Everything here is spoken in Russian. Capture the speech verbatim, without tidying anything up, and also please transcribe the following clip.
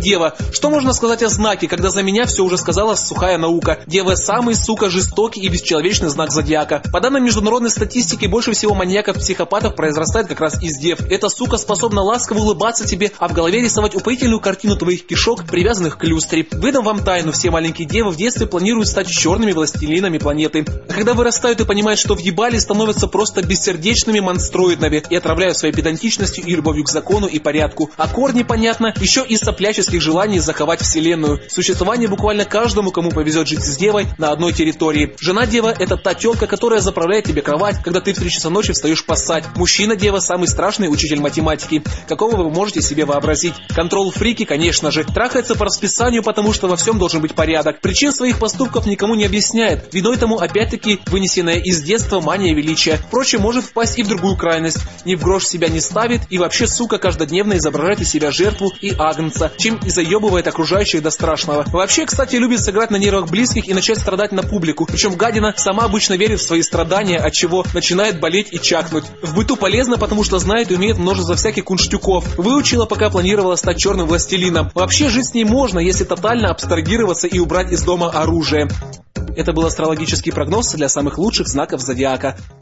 Дева. Что можно сказать о знаке, когда за меня все уже сказала сухая наука? Дева самый, сука, жестокий и бесчеловечный знак зодиака. По данным международной статистики, больше всего маньяков-психопатов произрастает как раз из дев. Эта сука способна ласково улыбаться тебе, а в голове рисовать упоительную картину твоих кишок, привязанных к люстре. Выдам вам тайну, все маленькие девы в детстве планируют стать черными властелинами планеты. А когда вырастают и понимают, что въебали, становятся просто бессердечными монстроидными и отравляют своей педантичностью и любовью к закону и порядку. А корни, понятно, еще из сопляческих желаний заковать вселенную. Существование буквально каждому, кому повезет жить с девой на одной территории. Жена-дева – это та тёлка, которая заправляет тебе кровать, когда ты в три часа ночи встаешь поссать. Мужчина-дева – самый страшный учитель математики, какого вы можете себе вообразить. Контрол-фрики, конечно же, трахается по расписанию, потому что во всем должен быть порядок. Причин своих поступков никому не объясняет. Виной тому опять-таки вынесенная из детства мания величия. Впрочем, может впасть и в другую крайность. Ни в грош себя не ставит и вообще, сука, каждодневно изображает из себя жертву и агнца, чем и заебывает окружающих до страшного. Вообще, кстати, любит сыграть на нервах близких и начать страдать на публику. Причем гадина сама обычно верит в свои страдания, от чего начинает болеть и чахнуть. В быту полезно, потому что знает и умеет множество всяких кунштюков. Выучила, пока планировала стать черным властелином. Вообще, жить с ней можно, если тотально абстрагироваться и убрать из дома оружие. Это был астрологический прогноз для самых лучших знаков зодиака.